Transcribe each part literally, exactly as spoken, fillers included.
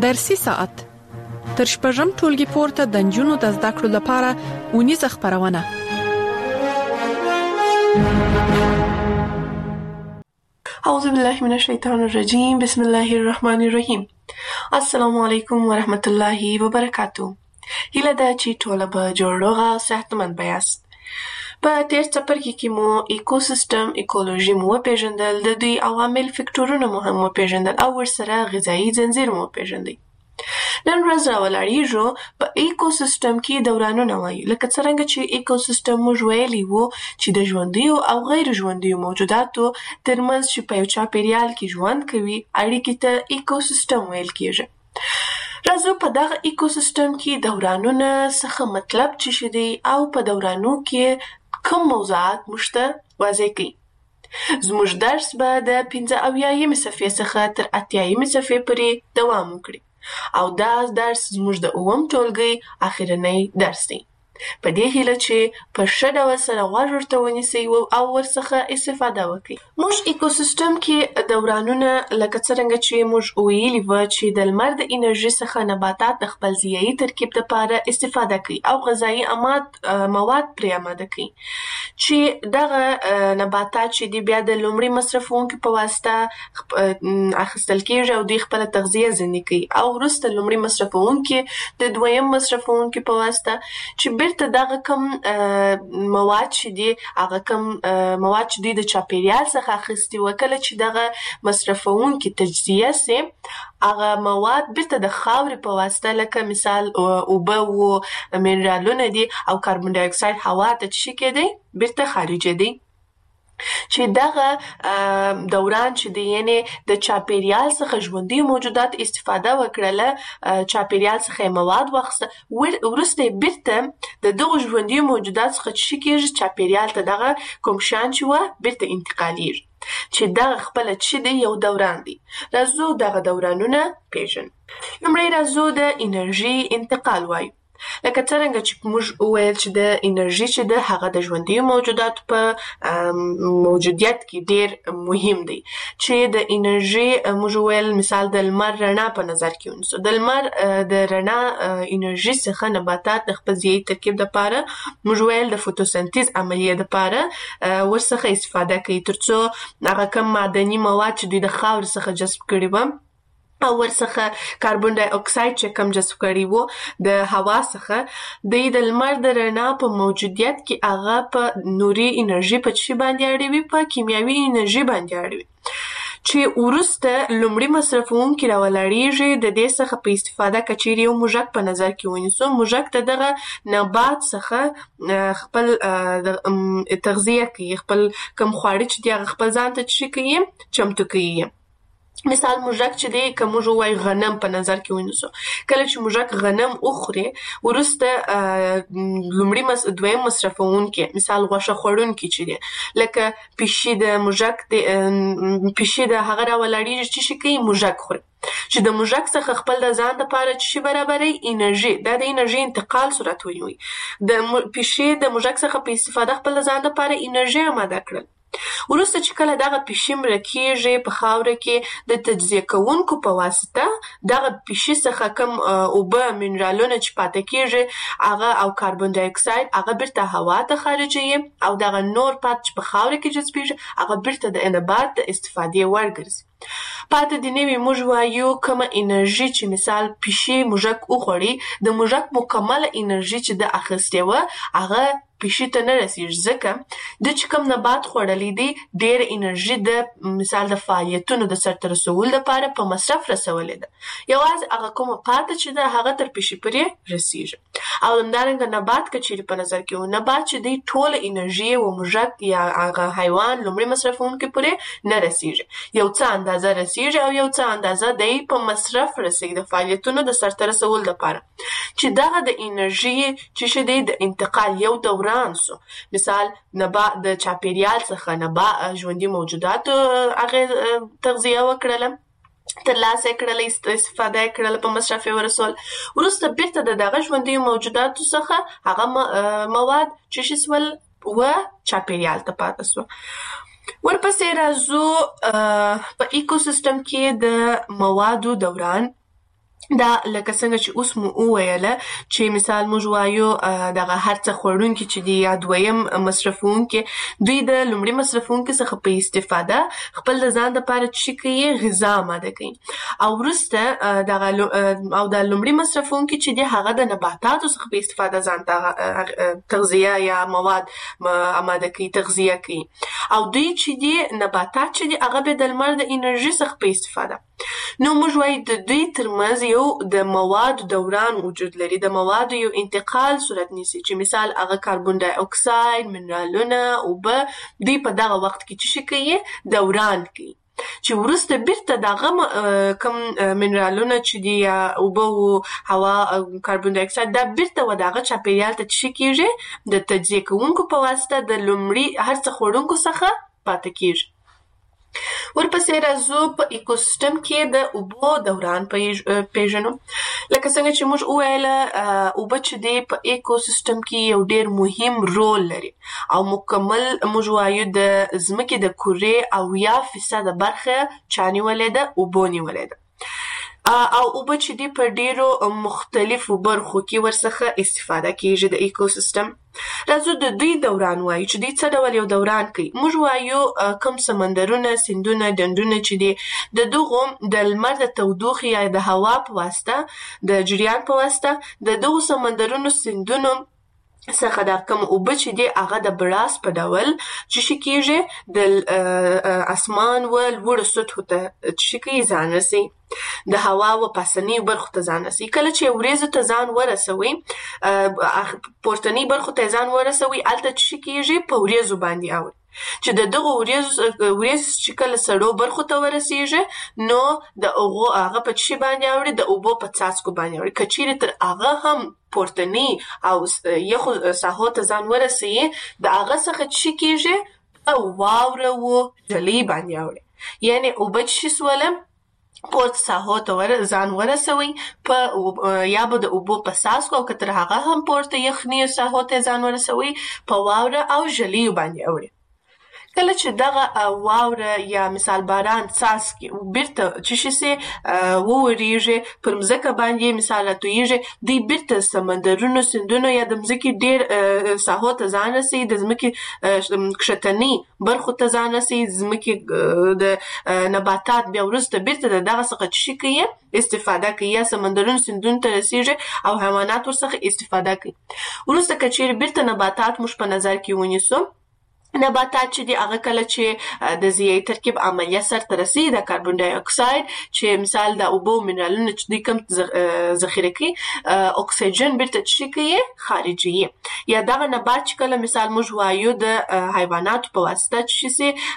درسي ساعت تر شپږم ټولګي پورته د نجونو د زده کړو لپاره اونیزه خپرونه. اعوذ بالله من الشیطان الرجیم. بسم الله الرحمن الرحیم. السلام علیکم ورحمت الله وبرکاتو. هیله ده چې ټول به جوړ روغ او صحتمند یاست. په تیر څپرکي کې مو ایکوسیستم ایکولوژي مو وپېژندل، د دوی عوامل فکټورونه مو هم وپېژندل او ورسره غذایي ځنځیر مو وپېژندئ. نن ورځ راولاړېږو په ایکوسیستم کې دورانونه وایو، لکه څرنګه چې ایکوسیستم موږ ویلي وو چې د ژوندیو او غیر ژوندیو موجوداتو ترمنځ چې په یو چاپیریال کې ژوند کوي اړیکې ته ایکوسیستم ویل کېږي. راځو په دغه ایکوسیستم کې دورانونه څخه مطلب څه شی دی او په دورانو کې کوم موضوعات موږ ته واضح کړي. زموږ درس به د پنځه اویایمې صفحې څخه تر اتیایمې صفحې پورې دوام وکړي او دا درس زموږ د اووم ټولګي اخرنی درس دی. په دې هیله چې په ښه ډول سره غوږ ورته ونیسئ او ورڅخه استفاده وکړئ. موږ ایکوسیستم کې دورانونه لکه څرنګه چې موږ ویلي وو چې د لمر د انرژي څخه نباتات د خپل ضیایي ترکیب لپاره استفاده کوي او غذایي مواد پرې آماده کوي چې دغه نباتات چې دي بیا د لومړي مصرفونکو په واسطه اخیستل کېږي او دوی خپله تغذیه ځینې کوي او وروسته لومړي مصرفونکي د دویم مصرفونکي په واسطه چې بیرته دغه کم مواد چې دي هغه کم مواد چې دوی د چاپیریال څخه اخیستي وو، کله چې دغه مصرفونکي تجزیه سي هغه مواد بیرته د خاورې په واسطه لکه مثال اوبه و منرالونه دي او کاربن ډای اکساید هوا ته څه کېدی بیرته خارجېدی چې دغه دوران چې دی یعنی د چاپیریال څخه ژوندي موجودات استفاده وکړله، چاپیریال څخه مواد واخیسته، وروسته بیرته د دغو ژوندي موجودات څخه څه کېږي چاپیریال ته دغه کوم شیان چې وه بیرته انتقالیږي چې دغه خپله څه دی یو دوران دی. راځو دغه دورانونه پېژنو. لومړی راځو د انرژي انتقال وایو. لکه څرنګه چې موږ وویل چې د انرژي چې ده هغه د ژوندیو موجوداتو په موجودیت کې ډېر مهم دی چې د انرژي موږ وویل مثال د لمر رڼا په نظر کې ونیسو. د لمر د رڼا انرژي څخه نباتات د خپل ضیایي ترکیب لپاره موږ ویل د فوتوسنتیز عملیې لپاره ورڅخه استفاده کوي تر څو هغه کم معدني مواد چې دوی د خاورې څخه جذب کړي وه او ورڅخه کاربن ډای اکساید چې کم جذب کړي وو د هوا څخه دوی د لمر د رڼا په موجودیت کې هغه په نوري انرژي په څه باندې اړوي، په کیمیاوي انرژي باندې اړوي چې وروسته لومړي مصرفونکي راولاړېږي. د دې څخه په استفاده که چیرې یو موږک په نظر کې ونیسو، موږک د دغه نبات څخه خپل تغذیه کوي، خپل کوم خواړه چې دي هغه خپل ځان ته څه کوي چمتو کوي. مثال موږک چې دی که موږ ووایو غنم په نظر کې ونیسو، کله چې موږک غنم وخوري وروسته لومړي دویم مصرفونکي مثال غوښه خوړونکي چې دی لکه پیشي د موږک پیشي د هغه راولاړېږي چې څه کوي موږک خوري چې د موږک څخه خپل د ځان دپاره څه شي برابروي انرژي. دا د انرژي انتقال صورت ونیوي. د پیشي د موږک څخه په استفاده خپل د ځان دپاره انرژي آماده کړل. وروسته چې کله دغه پیشي مړه کېږي په خاوره کې د تجزیه کوونکو په واسطه دغه پیشي څخه کم اوبه منرالونه چې پاته کېږي هغه او کاربن ډای اکساید هغه بیرته هوا ته خارجوي او دغه نور پات چې په خاوره کې جذبېږي هغه بیرته د نبات د استفادې وړ ګرځي. پاته د نوي موږ وایو کومه انرژي چې مثال پیشي موږک وخوړي د موږک مکمله انرژي چې د اخیستې وه هغه پیشي ته نه رسېږي ځکه د چې کوم نبات خوړلی دی ډېره انرژي د مثال د فعالیتونو د سرته رسولو لپاره په مصرف رسولې ده، یوازې هغه کومه پاته چې ده هغه تر پیشي پورې رسېږي. او همدارنګه نبات که چیرې په نظر کې و نبات چې دی ټوله انرژي و موږک یا هغه حیوان لومړي مصرفونکي پورې نه رسېږي، یو څه اندازه رسېږي او یو څه اندازه دی په مصرف رسېږي د فعالیتونو د سرته رسولو لپاره چې دغه د انرژي چې شه دی د انتقال یو دوران سو. مثال نبات د چاپیریال څخه نبات ژوندي موجوداتو هغه تغذیه وکړله ترلاسه کړله استفاده کړله په مصرف یې ورسول، وروسته بیرته د دغه ژوندي موجوداتو څخه هغه مواد چې شي سول و چاپیریال ته پاته سو. ورپسې راځو په ایکوسیستم کې د موادو دوران دا لکه څنګه چې اوس مو وویله چې مثال موږ وایو دغه هر څه خوړونکي چې دي یا دویم مصرفونکي دوی د لومړي مصرفونکي څخه په استفاده خپل د ځان دپاره څه کوي غذا آماده کوي او وروسته دغه او د لومړي مصرفونکي چې دي هغه د نباتاتو څخه په استفاده ځان ته تغذیه یا مواد آماده کوي تغذیه کوي او دوی چې دي نباتات چې دي هغه به د لمر د انرژي څخه په استفاده نو موږ وایو د دوی ترمنځ یو د موادو دوران وجود لري د موادو یو انتقال صورت نیسي چې مثال هغه کاربن ډای اکساید منرالونه اوبه دوی په دغه وخت کې څه کوي دوران کوي چې وروسته بیرته دغه کم منرالونه چې دي یا اوبه او هوا کاربن ډای اکساید دا بیرته و دغه چاپیریال ته څه کیږي د تجزیه کوونکو په واسطه د لومړي هر څه خوړونکو څخه پاتې کیږي ورپسې راځو په ایکوسیستم کې د اوبو دوران پیژنو لکه څنګه چې موږ وویله اوبه چې دی په ایکوسیستم کې یو ډیر مهم رول لري او مکمل موږ وایو د ځمکې د کورې اویا فیصده برخه چا نیولې ده اوبو نیولې ده او اوبه چې دی په ډیرو مختلفو برخو کې ورڅخه استفاده کیږي د ایکوسیستم راځو د دوی دوران وایو چې دوی څه ډول یو دوران کوي موږ وایو کم سمندرونه سیندونه ډنډونه چې دي د دغو د لمر د تودوخې یا د هوا په واسطه د جریان په واسطه د دغو سمندرونو سیندونو څخه دا کوم اوبه چې دي هغه د براس په ډول چې شي کیږي د اسمان و لوړو سطحو ته چې کوي ځان رسي د هوا و پاسنی برخو ته ځان رسي کله چې وریځو ته ځان ورسوي پورتنی برخو ته ځان ورسوي الته چې کیږي په وریځو باندې اوړي چې د دغه وریځ وریځ چې کله سړو برخو ته ورسیږي نو د هغو هغه په څه باندې اوړي د اوبو په څاڅکو باندې اوړي که چیرې تر هغه هم پورتنی او یخو ساحو ته ځان ورسي د هغه څخه څه کیږي په واوره و جلۍ باندې اوړي یعنی اوبه چې سوله پورت ساحو ته ور ځان ورسوي په یا به د اوبو په څاڅکو او که تر هغه هم پورته یخني ساحو ته ځان ورسوي په واوره او جلۍ باندې اوړي کله چې دغه واوره یا مثال باران څاڅکي بیرته چې شي سي ووريږي پر مځکه باندې مثال راتویږي دوی بیرته سمندرونو سیندونو یا د مځکې ډیر ساحو ته ځان رسي د ځمکې کښتني برخو ته ځان رسي ځمکې د نباتات بیا وروسته بیرته دغه څخه چې شي کوي استفاده کوي یا سمندرونو سیندونو ته رسیږي او حیوانات ورڅخه استفاده کوي وروسته که چیرې بیرته نباتات موږ په نظر کې ونیسو نباتات چې دي هغه کله چې د ضیایي ترکیب عملیه سرته رسي د کاربن ډای اکساید چې مثال د اوبو منرالونه چې دوی کوم ذخیره کوي اکسیجن بیرته چې کوي خارجي یا دغه نبات چې کله مثال موږ وایو د حیواناتو په واسطه چې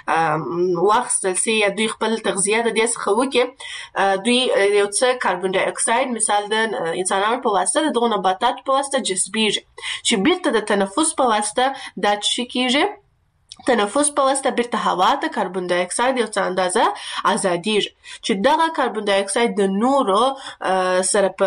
سي واخیستل سي یا دوی خپل تغذیه د دې څخه وکړي دوی یو څه کاربن ډای اکساید مثال د انسانانو په واسطه د دغو نباتاتو په واسطه جذبیږي چې بیرته د تنفس په واسطه دا چې کیږي تنفس په واسطه بیرته هوا ته کاربن ډای اکساید یو څه اندازه ازادیږي چې دغه کاربن ډای اکساید د نورو سره په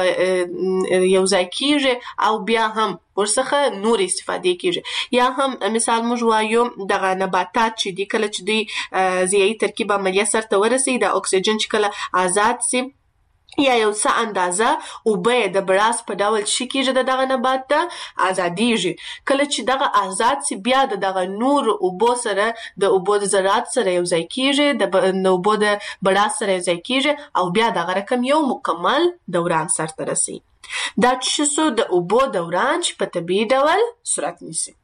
یو ځای کیږي او بیا هم ورڅخه نور استفاده کیږي یا هم مثال موږ وایو دغه نباتات چې دي کله چې دوی ضیایي ترکیب عملیه سرته ورسي د اکسیجن چې کله آزاد سي یا یو څه اندازه اوبه د براس په ډول شي کیږي د دغه نبات ته ازادیږي کله چې دغه آزاد سي بیا د دغه نور اوبو سره د اوبو د ذرات سره یو ځای کیږي د اوبو د براس سره یو ځای کیږي او بیا دغه رقم یو مکمل دوران سرته رسي دا چې څه د اوبو دوران چې په طبیعي ډول صورت نیسي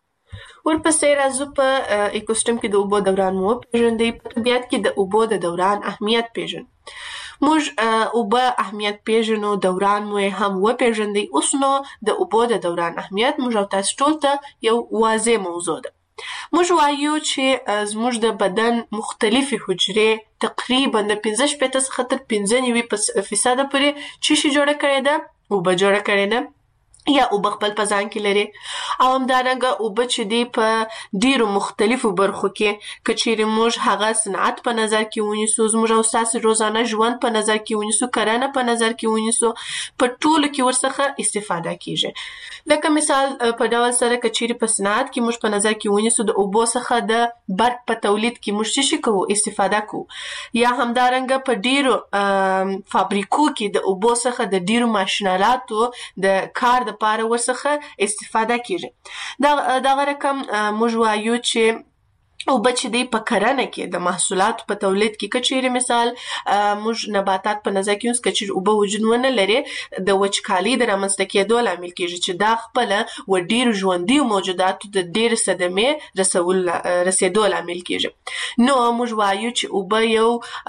ورپسې راځو په ایکوسیستم کې د اوبو دوران مو پیژندئ په طبیعت کې د اوبو د دوران اهمیت پیژنو موږ اوبه اهمیت پیژنو دوران مو هم وپیژندئ اوس نو د اوبو د دوران اهمیت موږ او تاسو ټول ته یو واضح موضوع ده موږ وایو چې زموږ د بدن مختلفې حجرې تقریبا د پنځه شپېته څخه تر پنځه نوي فیصده پورې څه شي جوړه کړې ده اوبه جوړه کړې ده یا اوبه خپل په ځان کې لري. او همدارنګه اوبه چې دی په ډیرو مختلفو برخو کې که چیرې موږ هغه صنعت په نظر کې ونیسو، زموږ او ستاسې روزانه ژوند په نظر کې ونیسو، کرنه په نظر کې ونیسو، په ټولو کې ورڅخه استفاده کیږي. لکه مثال په ډول سره که چیرې په صنعت کې موږ په نظر کې ونیسو د اوبو څخه د برق په تولید کې موږ څه شي کوو؟ استفاده کوو. یا همدارنګه په ډیرو فابریکو کې د اوبو څخه د ډیرو ماشینالاتو د کار لپاره ورڅخه استفاده کیږي. دا دغه رقم موږ وایو چې اوبه چې دی په کرنه کې د محصولاتو په تولید کې که چیرې مثال موږ نباتات په نظر کې ونیسو، که چیرې اوبه وجود ونه لري د وچکالۍ د رامنځته کېدو لامل کیږي چې دا خپله و ډیرو ژوندیو موجوداتو د ډیرې صدمې رسول رسېدو لامل کیږي. نو موږ وایو چې اوبه یو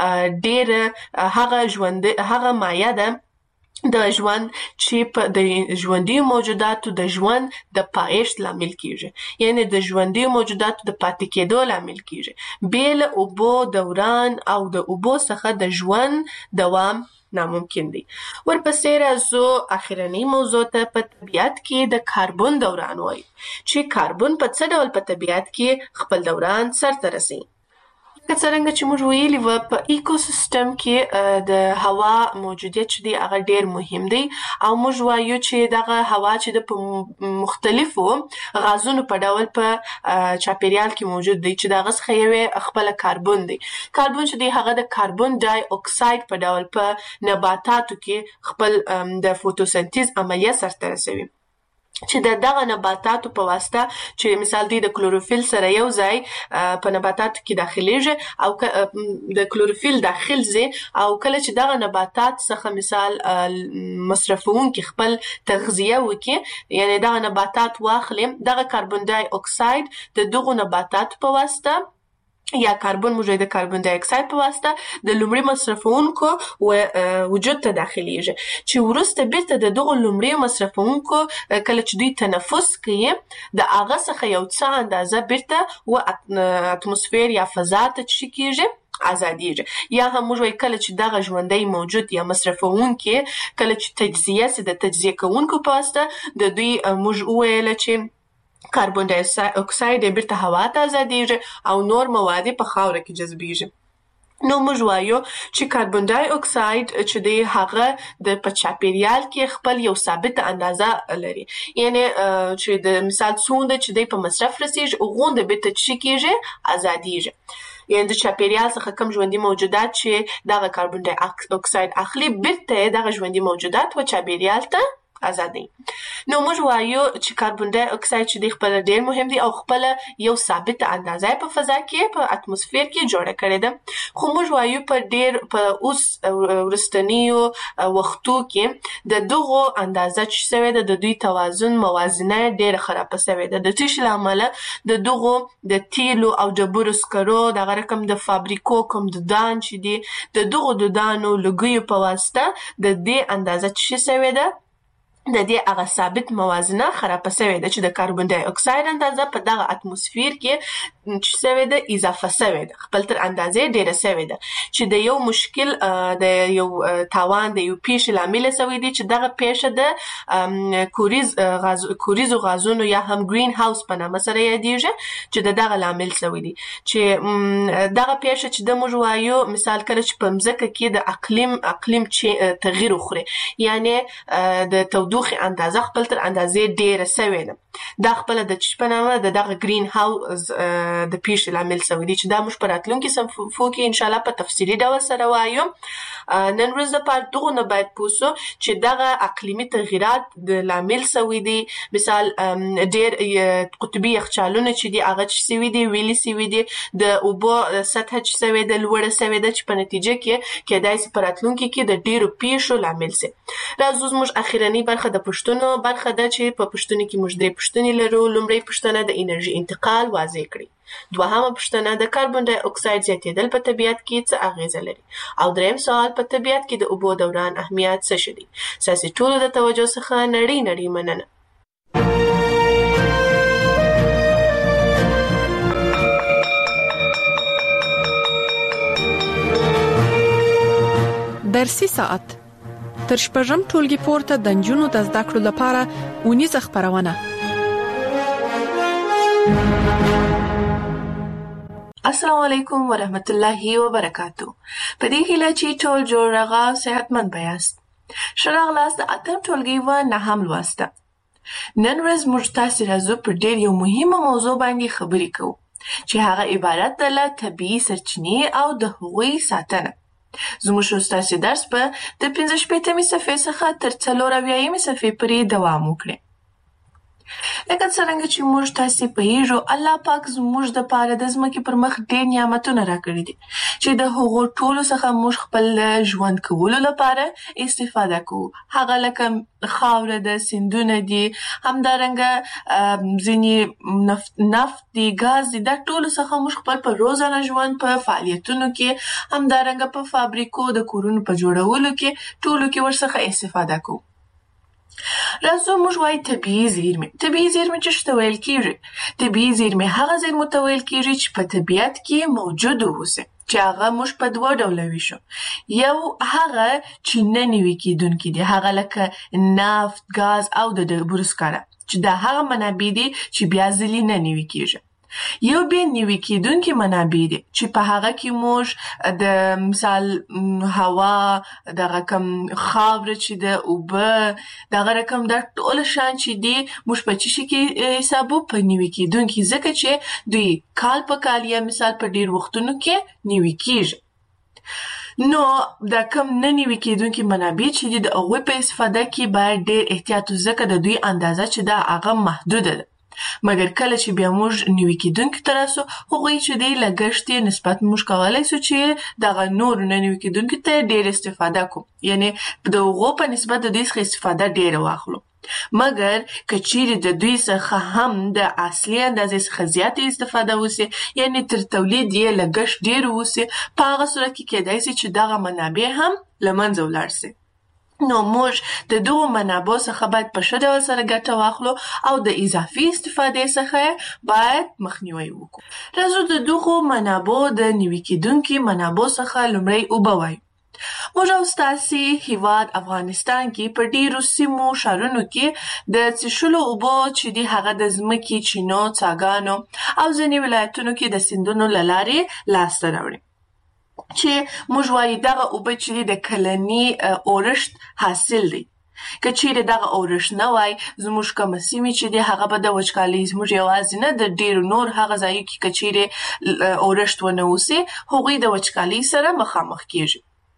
ډیره هغه ژوند هغه مایع ده د ژوند چې په د ژوندیو موجوداتو د ژوند د پایښت لامل کیږي، یعنی د ژوندیو موجوداتو د پاتې کېدو لامل کیږي. بې له اوبو دوران او د اوبو څخه د ژوند دوام ناممکن دی. ورپسې راځو اخرنۍ موضوع ته، په طبیعت کې د کاربن دوران وایي چې کاربن په څه ډول په طبیعت کې خپل دوران سرته رسوي. که څرنګه چې موږ ویلي وو په ایکوسیستم کې د هوا موجودیت چې دی هغه ډیر مهم دی، او موږ وایو چې دغه هوا چې د په مختلفو غازونو په ډول په چاپیریال کې موجود دی چې دغه څخه یو خپل کاربن دی. کاربن چې دی هغه د کاربن ډای اکساید په ډول په نباتاتو کې خپل د فوتوسنتیز عملیه سرته رسوي چې د دغه نباتاتو په واسطه چې مثال دی د کلوروفیل سره یو ځای په نباتاتو کې داخليږي او د کلوروفیل داخل زی او کله چې دغه نباتات څخه مثال مصرفونکي خپل تغذیه وکړي، یعنی دغه نباتات واخلي، دغه کاربن ډای اکساید د دغه نباتاتو په واسطه یا کاربن موجود د کاربن ډای اکساید په واسطه د لومړي مصرفونکو وجود ته داخليږي چې ورسته بیرته د دغه لومړي مصرفونکو کله چې دوی تنفس کوي د هغه څخه یو څه اندازه بیرته و اتموسفیر یا فضا ته کیږي ازادیږي. یا هم موږ وایو کله چې دغه ژوندی موجود یا مصرفونکي کله چې تجزیه سي د تجزیه کوونکو په واسطه د دوی موږ ویل چې کاربن ډای اکساید بیرته هوا ته ازادیږي او نور مواد په خاوره کې جذبیږي. نو موږ وایو چې کاربن ډای اکساید چې دی هغه د په چاپیریال کې خپل یو ثابت اندازه لري، یعنی چې د مثال څومره چې دی په مصرف رسیږي غونډه بیرته چې کیږي ازادیږي. یعنی د چاپیریال څخه کم ژوندي موجودات چې دغه کاربن ډای اکساید اخلي بیرته دغه ژوندي موجودات و چاپیریال ته ازادي. نو موږ وایو چې کاربن ډای اکساید چې دی خپل ډیر مهم دی او خپل یو ثابت اندازه په فضا کې په اتموسفیر کې جوړه کړې ده. خو موږ وایو په ډیر په اوس ورستنیو وختو کې د دغه اندازه چې سوي ده د دوی توازن موازنه ډیر خراب سوي ده، د تیش لامل د دغه د تیلو او ډبرو سکرو دغه رقم د فابریکو کوم د دان چې دی د دغه د دانو لګیو په واسطه د دې اندازه چې سوي ده د دې هغه ثابت موازنه خراب شوې ده چې د کاربن ډای اکساید اندازه په دغه اتموسفیر کې چې شوې ده اضافه شوې ده، خپل تر اندازې ډیره شوې ده چې د یو مشکل د یو تاوان د یو پیښې لامل شوی دی چې دغه پیښه د کوریز غاز کوریزو غازونو یا هم گرین هاوس په نامه سره یادېږي چې دغه لامل شوی دی چې دغه پیښه چې د موږ وایو مثال کله چې په مځکه کې د اقلیم اقلیم چې تغییر وخوري، یعنی د تودوخه اندازه خپل تر اندازې ډیره شوی ده، دا خپل د چشپنامه د دغه گرین هاوس د پیښې لامل شوی دی چې دا موږ په راتلونکي صفحو کې ان شاء الله په تفصیلي ډول سره وایو. نن ورځ په دغه نه باید پوسو چې دغه اقلیمي تغیرات د لامل شوی دی، مثال ډیر قطبي یخچالونه چې دی هغه چې سوي دي ویلي سوي دي، د اوبو سطح چې سوي ده لوړه سوي ده چې په نتیجه کې کېدای شي په راتلونکي کې د ډیرو پیښو لامل شي. راځو موږ اخیرنۍ برخه د پښتنو برخه ده چې په پښتنو کې موږ درې پښتنې لرو. لومړی پښتنه د انرژي انتقال واضح کړي، دوهمه پښتنه د کاربن ډای اکساید زیاتېدل په طبیعت کې څه اغیزه لري، او دریم سوال په طبیعت کې د اوبو دوران اهمیت څه شي. ساسي ټولو د توجه څخه نړۍ نړۍ مننه. درسي ساعت تر شپږم ټولګي پورته د نجونو د زده کړو لپاره اونیزه خپرونه. السلام علیکم ورحمت الله وبرکاتو. په دې هیله چې ټول جوړ راغا صحتمند بیاست. شراغلاست د اتم ټولګي و نهم لوسته. نن ورځ موږ تاسو راځو پر ډېر یو مهمه موضوع باندې خبرې کوو چې هغه عبارت ده له طبیعي سرچینې او د هغوی ساتنه. زموږ استاد درس په د پنځه شپېتمې صفحې څخه تر څلور اویایمې صفحې پورې دوام وکړي. لکه څرنګه چې موږ تاسو په هیرو الله پاک زموږ د پاره د ځمکې پر مخ ډېر نعمتونه راکړي دي چې د هغو ټولو څخه موږ خپل ژوند کولو لپاره استفاده کوو. هغه لکه خاوره د سیندونه دي، همدارنګه ځینې نفت نفت دي، ګاز دي، دا ټولو څخه موږ خپل په روزانه ژوند په فعالیتونو کې، همدارنګه په فابریکو د کورونو په جوړولو کې ټولو کې ورڅخه استفاده کوو. راځو موږ وایو طبیعي زیرمې. طبیعي زیرمې چې څه ته ویل کېږي؟ طبیعي زیرمې هغه زیرمو ته ویل کېږي چې په طبیعت کې موجود اوسي، چې هغه موږ په دوه ډوله ویشو. یو هغه چې نه نوي کېدونکي دي، هغه لکه نفت، ګاز او د ډبرو سکاره، چې دا هغه منابع دي چې بیا ځلې نه نوي کېږي. یو بیا نوي کېدونکي منابع دي چې په هغه کې موږ د مثال هوا، دغه کم خاوره چې د اوبه، دغه رقم دا ټول شیان چې دي موږ په څه شي کې حسابو؟ په نوي کېدونکي، ځکه چې دوی کال په کال یا مثال په ډېر وختونو کې نوي کېږي. نو دا کم نه نوي کېدونکي منابع چې دي د هغوی په استفاده کې باید ډېر احتیاط وشي، ځکه د دوی اندازه چې دا هغه محدوده ده. مګر کله چې بیا موږ نوي کېدونکي ته راسو، هغوی چې دی لګښت یې نسبت موږ کولی سو چې دغه نورو نه نوي کېدونکي ته ډېر استفاده کوو، یعنې د هغو په نسبت د دوی څخه استفاده ډېره واخلو. مګر که چیرې د دوی څخه هم د اصلي اندازې څخه زیاتې استفاده وسي، یعنې تر تولید یې لګښت ډېر وسي، په هغه صورت کې کېدای سي چې دغه منابع هم له منځه ولاړ سي. نو موږ د دغو منابعو څخه باید په ښه ډول سره ګټه واخلو او د اضافي استفادې څخه باید مخنیوی وکړو. راځو د دغو منابعو د نوي کېدونکي منابعو څخه لومړی اوبه وایو. موږ او ستاسې هیواد افغانستان کې په ډېرو سیمو ښارونو کې د څښلو اوبو چې دي هغه د ځمکې، چینو، څاګانو او ځینې ولایتونو کې د سیندونو له لارې لاسته راوړي، چې موږ وایو دغه اوبه چې د کلني اورښت حاصل دی. که چیرې دغه اورښت نه وای، زموږ کومه سیمې چې دي هغه به د وچکالۍ، زموږ یوازې نه د ډېرو نور هغه ځایو کې که چیرې اورښت ونه اوسي، هغوی د وچکالۍ سره مخامخ کېږي.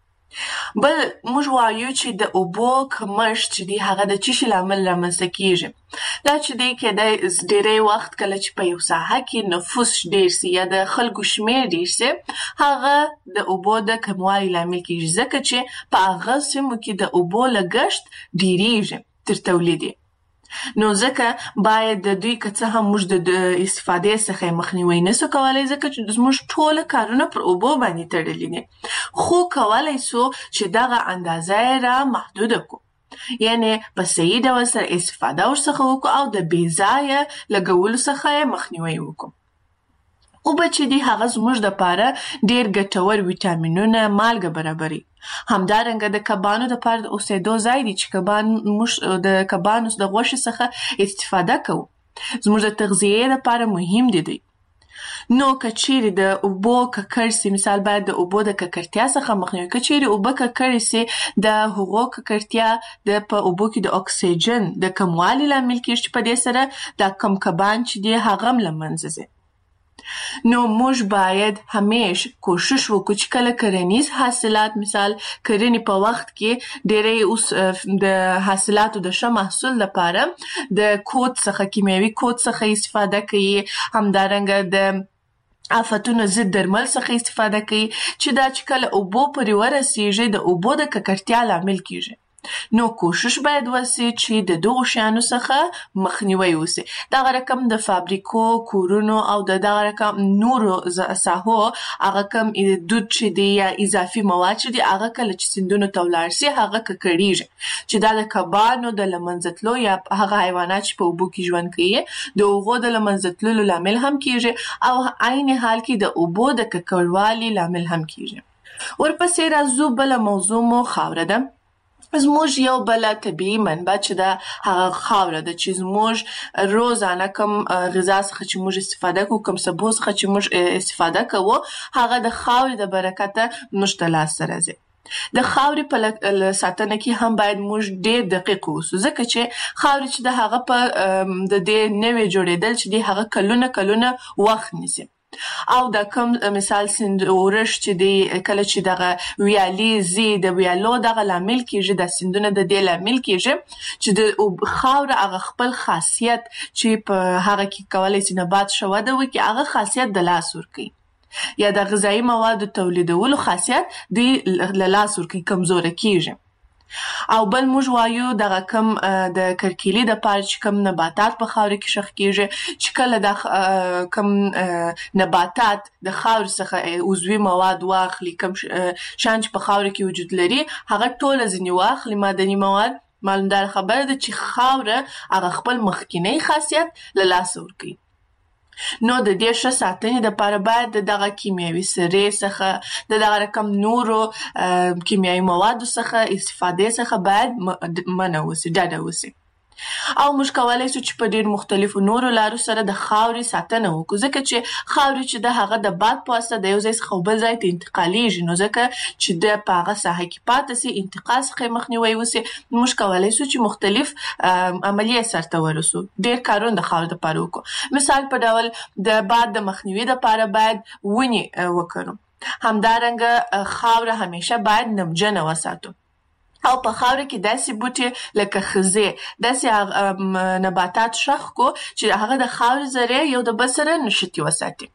بل موږ وایو چې د اوبو کمښت چې دی هغه د څه شي لامل رامنځته کېږي؟ دا چې دی کېدای ډېری وخت کله چې په یو ساحه کې نفوس ډېر سي یا د خلکو شمېر ډېر سي، هغه د اوبو د کموالي لامل کېږي، ځکه چې په هغه سیمو کې د اوبو لګښت ډېرېږي تر تولید یې. نو ځکه باید د دوی که څه هم موږ د استفادې څخه مخنیوی نسو کولی، ځکه چې زموږ ټوله کارونه پر اوبو باندې تړلي دي، خو کولی سو چې دغه اندازه یې را محدوده کړو، یعنې په صحیح ډول سره استفاده ورڅخه وکړو او د بې ځایه لګولو څخه یې مخنیوی وکړو. اوبه چې دي هغه زموږ دپاره ډېر ګټور ویټامینونه، مالګه برابري. همدارنګه د کبانو دپاره د اوسېدو ځای دی چې کبان موږ د کبانو د غوښې څخه استفاده کوو، زموږ د تغذیې دپاره مهم دي دوی. نو که چیرې د اوبو ککړ سي، مثال باید د اوبو د ککړتیا څخه مخنیوی. که چیرې اوبه ککړې سي، د هغو ککړتیا د په اوبو کې د اکسیجن د کموالي لامل کېږي، چې په دې سره دا کم کبان چې دي هغه هم له منځه ځي. نو موږ باید همیش کوشش وکړو چې کله کرنیز حاصلات، مثال کرنې په وخت کې ډېری اوس د حاصلاتو د ښه محصول لپاره د کود څخه، کیمیاوي کود څخه استفاده کوي، همدارنګه د آفتونو ضد درمل څخه استفاده کوي، چې دا چې کله اوبو پورې ورسیږي د اوبو د ککړتیا لامل کېږي. نو کوشش باید وسي چې د دغو شیانو څخه مخنیوی وسي. دغه رقم د فابریکو، کورونو او د دغه رقم نورو ساحو هغه کم دود چې دی یا اضافي مواد چې دی هغه کله چې سیندونو ته ولاړ سي هغه ککړېږي، چې دا د کبانو د له منځه تلو یا هغه حیوانات چې په اوبو کې ژوند کوي د هغو د له منځه تللو لامل هم کېږي، او عین حال کې د اوبو د ککړوالي لامل هم کېږي. ورپسې راځو بله موضوع مو خاوره ده. زموږ یو بل طبیعي منبع چې دا هغه خاوره ده چې زموږ روزانه کوم غذا څخه چې موږ استفاده کوو، کوم سبو څخه چې موږ استفاده کوو، هغه د خاورې د برکته موږ ته لاسته راځي. د خاورې په ساتنه کې هم باید موږ ډېر دقیق اوسو، ځکه چې خاورې چې د هغه په د دې نوې جوړېدل چې دی هغه کلونه کلونه وخت نیسي. او دا کوم مثال سیند اورش چې دی کله چې دغه ویالي زی د ویالو دغه لامل کېږي، د سیندونه د دې لامل کېږي چې د خاوره هغه خپل خاصیت چې په هغه کې کولی شي نبات ښه وده وکړي، هغه خاصیت د لاس ورکوي، یا د غذایي موادو تولیدولو خاصیت دی له لاس ورکوي، کمزوره کېږي. او بل موږ وایو دغه کم د کرکیلي د پاره چې کم نباتات په خاورې کې شخ کېږي، چې کله د کم نباتات د خاورې څخه عضوي مواد واخلي، کم شیان چې په خاورې کې وجود لري هغه ټوله ځینې واخلي معدني مواد، معلومدار خبره ده چې خاوره هغه خپل مخکینی خاصیت له لاسه ورکوي. نو د دې ښه ساتنې دپاره باید د دغه کیمیاوي سرې څخه د دغه رقم نورو کیمیاوي موادو څخه استفادې څخه باید منع وسي، ډډه وسي. او موږ کولی شو چې په ډېر مختلفو نورو لارو سره د خاورې ساتنه وکړو، ځکه چې خاورې چې د هغه د باد په واسطه د یو ځای څخه بل ځای ته انتقالیږي، نو ځکه چې د په هغه ساحه کې پاته سي، انتقال څخه یې مخنیوی وسي، موږ کولی شو چې مختلف عملیې سرته ورسو، ډېر کارونه د خاورې دپاره وکړو. مثال په ډول د باد د مخنیوي دپاره باید ونې وکرو. همدارنګه خاوره همیشه باید نمجنه وساتو، او په خاوره کې داسې بوټي لکه خزې، داسې نباتات شخ کو چې هغه د خاورې ذرې یو د بل سره نښتي وساتي.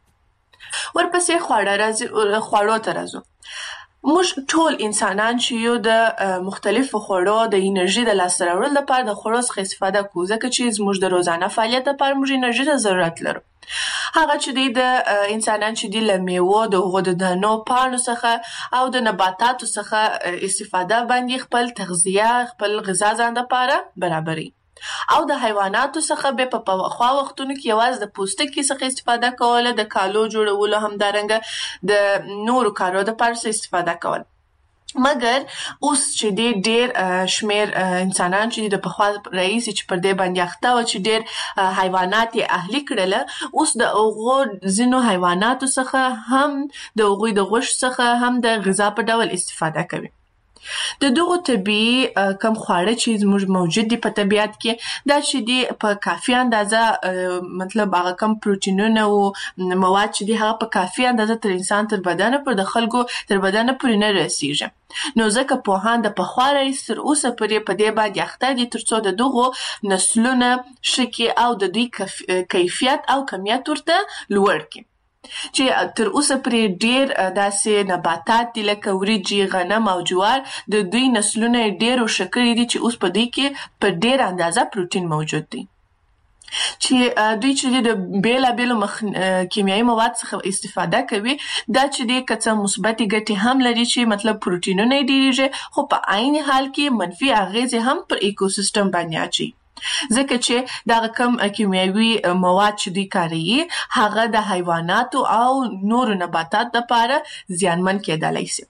ورپسې خواړه راځي، خواړو ته راځو. موږ ټول انسانان چې یو د مختلفو خوړو د انرژي د لاسته راوړلو لپاره د خوړو څخه استفاده کوو، ځکه چې زموږ د روزانه فعالیت لپاره موږ انرژي ته ضرورت لرو. هغه چې دی د انسانان چې دی له میوو، د هغو د دانو، پاڼو څخه او د نباتاتو څخه استفاده باندې خپل تغذیه، خپل غذا ځان دپاره برابروي. او د حیواناتو څخه بیا په پخوا وختونو کې یوازې د پوستکي څخه استفاده کوله، د کالو جوړولو، همدارنګه د نورو کارو دپاره استفاده کوله. مګر اوس چې دی ډېر شمېر انسانان چې د پخوا راهیسې چې پر دې باندې اخته وه چې ډېر حیوانات یې اهلي کړله، اوس د هغو ځینو حیواناتو څخه هم د هغوی د غوښې څخه هم د غذا په ډول استفاده کوي. د دغو طبیعي کم خواړه چې زموږ موجود دي په طبیعت کې، دا چې دي په کافي اندازه، مطلب هغه کم پروټینونه او مواد چې دي هغه په کافي اندازه تر انسان تر بدنه پر د خلکو تر بدنه پورې نه رسیږي. نو ځکه پوهان د پخوا راهیسې تر اوسه پورې په دې باندې اخته دي تر څو د دغو نسلونه ښه کړي او د دوی کیفیت او کمیت ورته لوړ کړي. چې تر اوسه پرې ډېر داسې نباتات دي لکه وریجې، غنم او جوار، د دوی نسلونه یې ډېر ښه کړي دي چې اوس په دوی کې په ډېر اندازه پروټین موجود دی، چې دوی چې د بېلابېلو کیمیاوي مواد څخه استفاده کوي. دا چې دی که څه مثبتې ګټې هم لري چې مطلب پروټینونه یې ډېرېږي، خو په عین حال کې منفي اغېزې هم پر ایکوسیستم باندې اچوي، ځکه چې دغه کم کیمیاوي مواد چې دوی کاروي هغه د حیواناتو او نورو نباتات دپاره زیانمن کېدلی شي.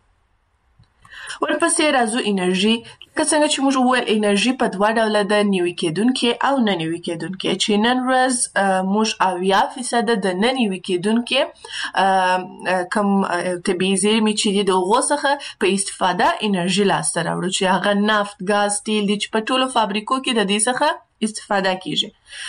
ورپسې راځو انرژي. که څنګه چې موږ وویل انرژي په دوه ډوله ده، نوي کېدونکې او نه نوي کېدونکې، چې نن ورځ موږ اویا فیصده د نه نوي کېدونکې کم طبیعي زیرمې چې دي د هغو څخه په استفاده انرژي لاسته راوړو، چې هغه نفت، ګاز، تیل دي چې په ټولو فابریکو کې د دې څخه استفاده کېږي.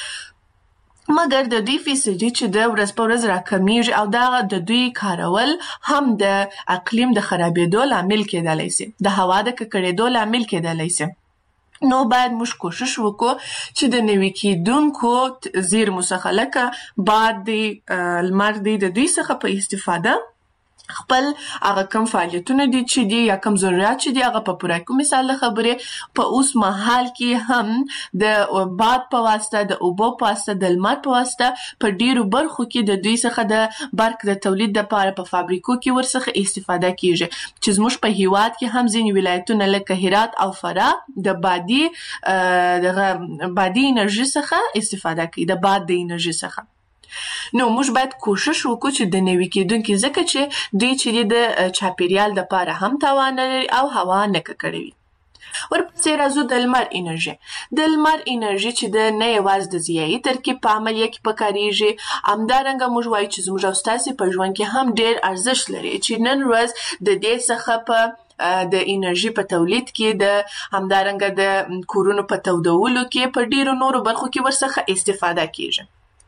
مګر د دوی فیصدي چې د ورځ په ورځ راکمیږي او دا د دوی کارول هم د اقلیم د خرابېدو لامل کېدلی شي، د هوا د ککړېدو لامل کېدلی شي. نو باید موږ کوشش وکړو چې د نوي کېدونکو زیرمو څخه لکه باد دی، لمر دی، د دوی څخه په استفاده خپل هغه کم فعالیتونه دي چې دي یا کم ضرورت چې دي هغه په پوره کړو. مثال د خبرې په اوس مهال کې هم د باد په واسطه، د اوبو په واسطه، د لمر په واسطه په ډیرو برخو کې د دوی څخه د برق د تولید لپاره په فابریکو کې ورڅخه استفاده کیږي، چې زموږ په هیواد کې هم ځینې ولایتونه لکه هرات او فراه د بادي دغه بادي انرژي څخه استفاده کوي، د باد د انرژي څخه. نو موږ باید کوشش وکړو چې د نوي کېدونکي، ځکه چې دوی چې د چاپیریال دپاره هم تاوان لري او هوا نه ککړوي. ورپسې راځو د لمر انرژي. د لمر انرژي چې د نه یوازې د ضیایي ترکیب په عملیه کې پکارېږي، همدارنګه موږ وایو چې زموږ او ستاسې په ژوند کې هم ډېر ارزښت لري چې نن ورځ د دې څخه په د انرژي په تولید کې د همدارنګه د کورونو په تودولو کې په ډېرو نورو برخو کې ورڅخه استفاده کېږي.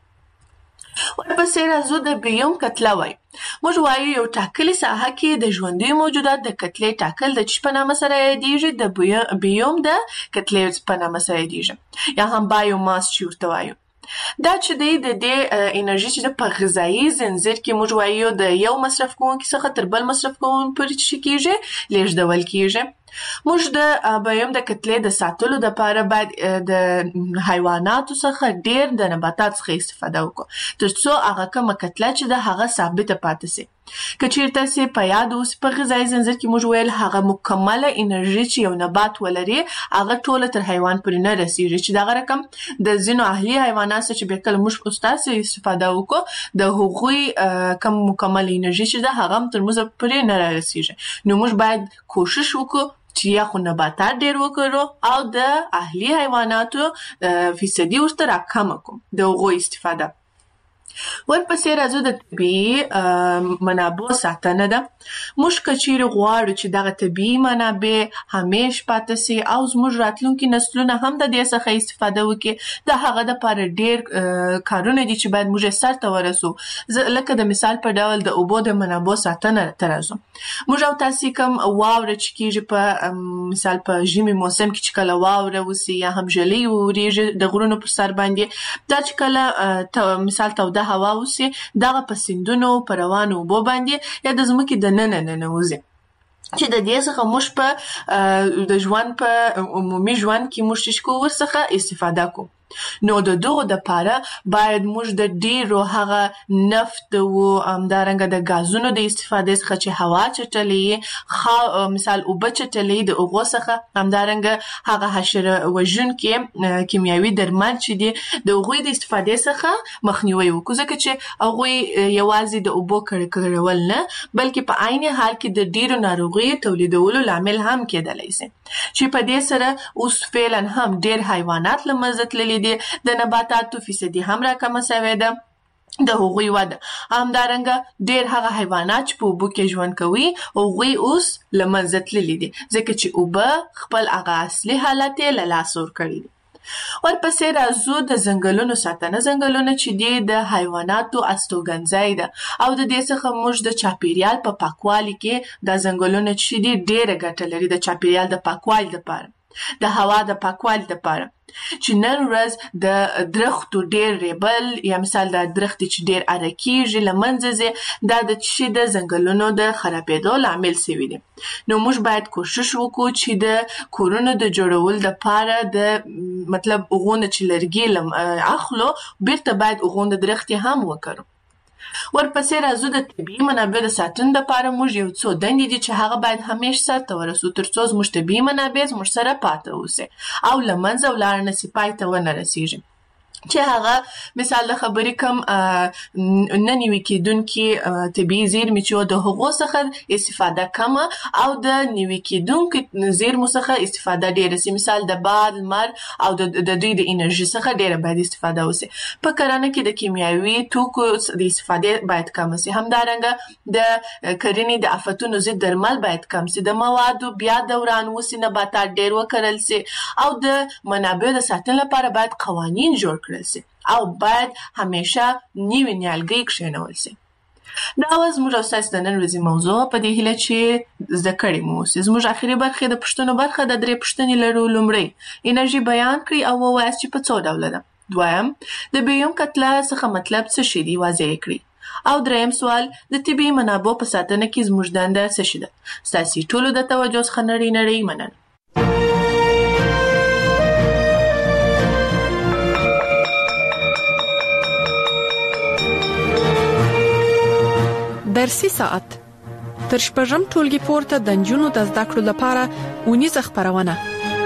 ورپسې راځو د بیوم کتله وایو. موږ وایو یو ټاکلې ساحه کې د ژوندي موجودات د کتلې ټاکل د چی په نامه سره یادېږي؟ د بیوم د کتلې په نامه سره یادېږي، یا هم بایوماس چې ورته وایو. دا چې دی د دې انرژي چې په غذایي زنځیر کې موږ وایو د یو مصرف کوونکي څخه تر بل مصرف کوونکي پورې چې کېږي لیږدول کېږي. موږ د بیوم د کتلې د ساتلو لپاره باید د حیواناتو څخه ډیر د نباتات څخه استفاده وکړو ترڅو هغه کومه کتله چې د هغه ثابته پاتې شي. که چیرته سي په یاد اوس په غذایي زنځیر کې موږ ویل هغه مکمله انرژي چې یو نبات ولري هغه ټوله تر حیوان پورې نه رسیږي، چې دغه رقم د ځینو اهلي حیوانات چې به کله موږ استاسې استفاده وکړو د هغوی کم مکمله انرژي چې ده هغه تر موږ پورې نه رسیږي. نو موږ باید کوشش وکړو چې یا خو نباتات ډیر وکړو او د اهلي حیواناتو فیصدي ورته راکمه کړو د هغوی استفاده. ورپسې راځو د طبیعي منابعو ساتنه ده. موږ که چیرې غواړو چې دغه طبیعي منابع همیش پاتې سي او زموږ راتلونکي نسلونه هم د دې څخه استفاده وکړي، د هغه دپاره ډیر کارونه دي چې باید موږ سرته ورسو. لکه د مثال په ډول د اوبو د منابعو ساتنه ته راځو. موږ او تاسې کوم واوره چې کېږي په مثال په ژمي موسم کې چې کله واوره وسي یا هم ژلۍ وورېږي د غرونو پر سر باندې، دا چې کله مثال توده هوا وسي دغه په سیندونو په روانو اوبو باندې یا د ځمکې د ننه ننوځي، چې د دې څخه موږ په د ژوند په عمومي ژوند کې موږ چې کوو ورڅخه استفاده کوو. نو د دغو دپاره باید موږ د ډیرو هغه نفت او همدارنګه د غازونو د استفادې څخه چې هوا چټلې مثال اوبه چټلې د هغو څخه همدارنګه هغه حشره وژونکي کیمیاوي درمل چې دي د هغوی د استفادې څخه مخنیوی وکړو، ځکه چې هغوی یوازې د اوبو کړکړول نه بلکې په عین حال کې د ډیرو ناروغیو تولیدولو لامل هم کېدلی شي، چې په دې سره اوس فعلا هم ډیر حیوانات له منځه تللي دي، د نباتاتو فیصدي هم راکمه شوې ده د هغوی وده. همدارنګه ډیر هغه حیوانات چې په اوبو کې ژوند کوي هغوی اوس له منځه تللي دي، ځکه چې اوبه خپل هغه اصلي حالت یې له لاسه ورکړی دي. ورپسې راځو د ځنګلونو ساتنه. ځنګلونه چې دي د حیواناتو استوګنځای ده او د دې څخه موږ د چاپیریال په پاکوالي کې د ځنګلونه چې دي ډیره ګټه لري د چاپیریال د پاکوالي لپاره، د هوا د پاکوالي لپاره. چې نن ورځ د درختو ډیر ریبل یا مثال د درختې چې ډیر اره کېږي له منځه ځي، دا د چې د ځنګلونو د خرابېدو لامل سوي دي. نو موږ باید کوشش وکړو چې د کورونو د جوړولو دپاره د مطلب هغونه چې لرګي اخلو بیرته باید هغونه درختې هم وکړو. ورپسې راځو د طبیعي منابع د ساتنې لپاره موږ یو څو دندې دي چې هغه باید همیش سرته ورسو ترڅو زموږ طبیعي منابع زموږ سره پاتې اوسي او له منځه ولاړ نه سي، پای ته ونه رسیږي. چې هغه مثال د خبرې کم نه نیوي کېدونکي طبیعي زیرمې چې د هغو څخه استفاده کمه او د نیوي کېدونکي زیرمو څخه استفاده ډېره سي، مثال د باد، لمر او د دوی د انرژي څخه ډېره باید استفاده وسي. په کرنه کې د کیمیاوي توکو د استفادې باید کم سي. همدارنګه د کرنې د آفتونو ضد درمل باید کم سي، د موادو بیا دوران وسي، نباتات ډېر وکرل سي او د منابعو د ساتنې لپاره باید قوانین جوړ کړل سي او باید همیشه نیوي نیالګي کښېنول سي. دا وه زموږ او ستاسې د نن ورځې موضوع، په دې هیله چې زده کړې مو اوسي. زموږ اخري برخې د پوښتنو برخه د درې پوښتنې لرو. لومړی انرژي بیان کړئ او ووایاست چې په څو ډوله ده. دویم د بیوم کتله څخه مطلب څه شی دی، واضح یې کړئ. او دریم سوال د طبیعي منابعو په ساتنه کې زموږ دنده څه شی ده. ستاسې ټولو د توجه څخه نړۍ نړۍ مننه. درسي ساعت تر شپږم ټولګي پورته د نجونو د زده کړو لپاره اونیزه خپرونه.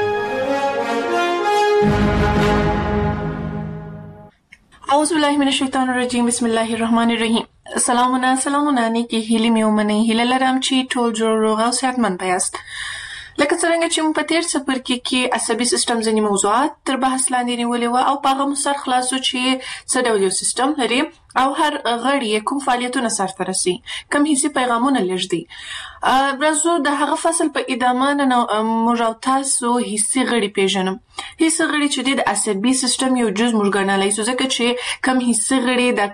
اعوذ بالله من الشیطان الرجیم. بسم الله الرحمن الرحیم. سلامونه سلامونه نیکی هیلې مې ومنئ. هیله لرم چې ټول جوړ روغ او صحتمند یاست. لکه څرنګه چې موږ په تیر څپرکي کې عصبي سیستم ځینې موضوعات تر بحث لاندې نیولي وو او په هغه مو سر خلاصو چې څه ډول یو سیستم لري او هر غړی یې کوم فعالیتونه سرته رسي، کوم حسي پیغامونه لېږدي. راځو د هغه فصل په ادامه نن موږ او تاسو حسي غړي پیژنو. حسي غړي چې د عصبي سیستم یو جز موږ ګڼلی سو، ځکه چې کوم حسي غړي د